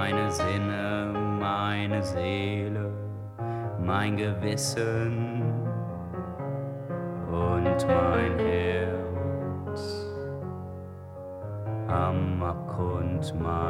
meine Sinne, meine Seele, mein Gewissen und mein Herz am Abgrund